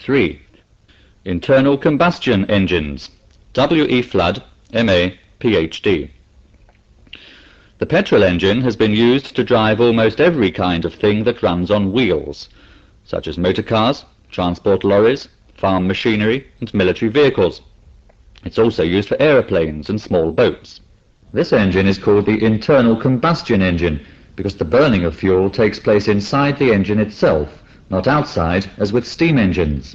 3. Internal combustion engines. W. E. Flood, M.A., Ph.D. The petrol engine has been used to drive almost every kind of thing that runs on wheels, such as motor cars, transport lorries, farm machinery and military vehicles. It's also used for aeroplanes and small boats. This engine is called the internal combustion engine because the burning of fuel takes place inside the engine itself, not outside as with steam engines.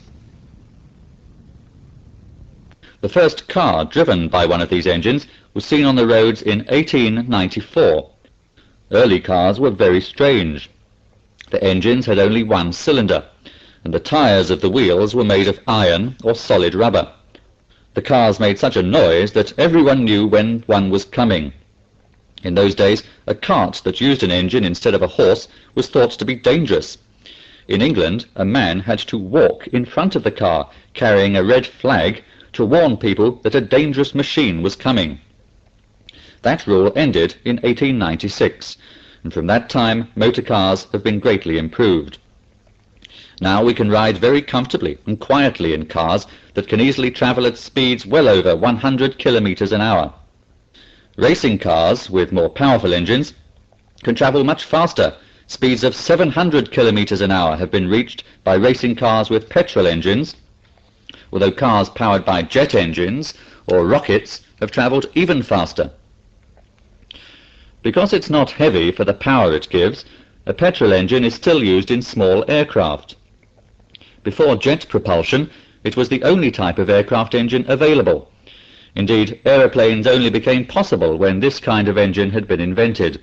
The first car driven by one of these engines was seen on the roads in 1894. Early cars were very strange. The engines had only one cylinder, and the tyres of the wheels were made of iron or solid rubber. The cars made such a noise that everyone knew when one was coming. In those days, a cart that used an engine instead of a horse was thought to be dangerous. In England, a man had to walk in front of the car, carrying a red flag to warn people that a dangerous machine was coming. That rule ended in 1896, and from that time motor cars have been greatly improved. Now we can ride very comfortably and quietly in cars that can easily travel at speeds well over 100 kilometers an hour. Racing cars with more powerful engines can travel much faster. Speeds of 700 kilometers an hour have been reached by racing cars with petrol engines, although cars powered by jet engines or rockets have traveled even faster. Because it's not heavy for the power it gives, a petrol engine is still used in small aircraft. Before jet propulsion, it was the only type of aircraft engine available. Indeed, aeroplanes only became possible when this kind of engine had been invented.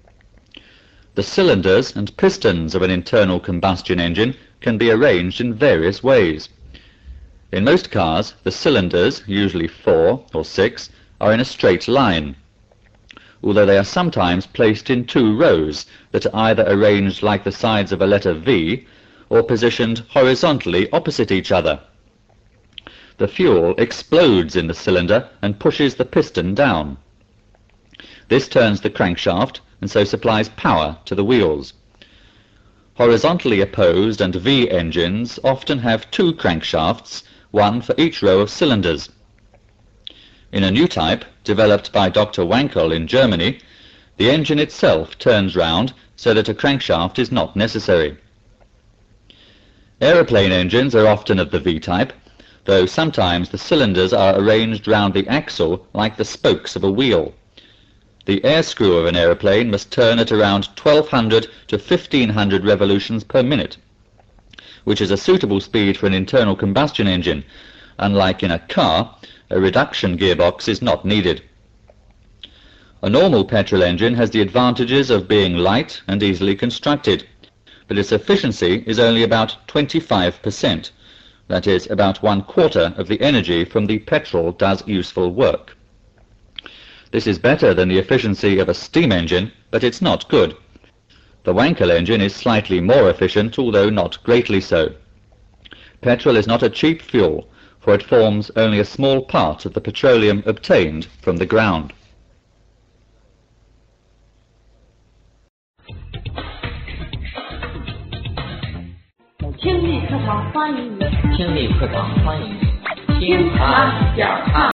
The cylinders and pistons of an internal combustion engine can be arranged in various ways. In most cars, the cylinders, usually 4 or 6, are in a straight line, although they are sometimes placed in 2 rows that are either arranged like the sides of a letter V or positioned horizontally opposite each other. The fuel explodes in the cylinder and pushes the piston down. This turns the crankshaft and so supplies power to the wheels. Horizontally opposed and V engines often have 2 crankshafts, one for each row of cylinders. In a new type, developed by Dr. Wankel in Germany, the engine itself turns round so that a crankshaft is not necessary. Aeroplane engines are often of the V-type, though sometimes the cylinders are arranged round the axle like the spokes of a wheel. The air screw of an aeroplane must turn at around 1200 to 1500 revolutions per minute, which is a suitable speed for an internal combustion engine. Unlike in a car, a reduction gearbox is not needed. A normal petrol engine has the advantages of being light and easily constructed, but its efficiency is only about 25%. That is, about 1/4 of the energy from the petrol does useful work. This is better than the efficiency of a steam engine, but it's not good. The Wankel engine is slightly more efficient, although not greatly so. Petrol is not a cheap fuel, for it forms only a small part of the petroleum obtained from the ground. 听力课堂欢迎你，听他讲唱。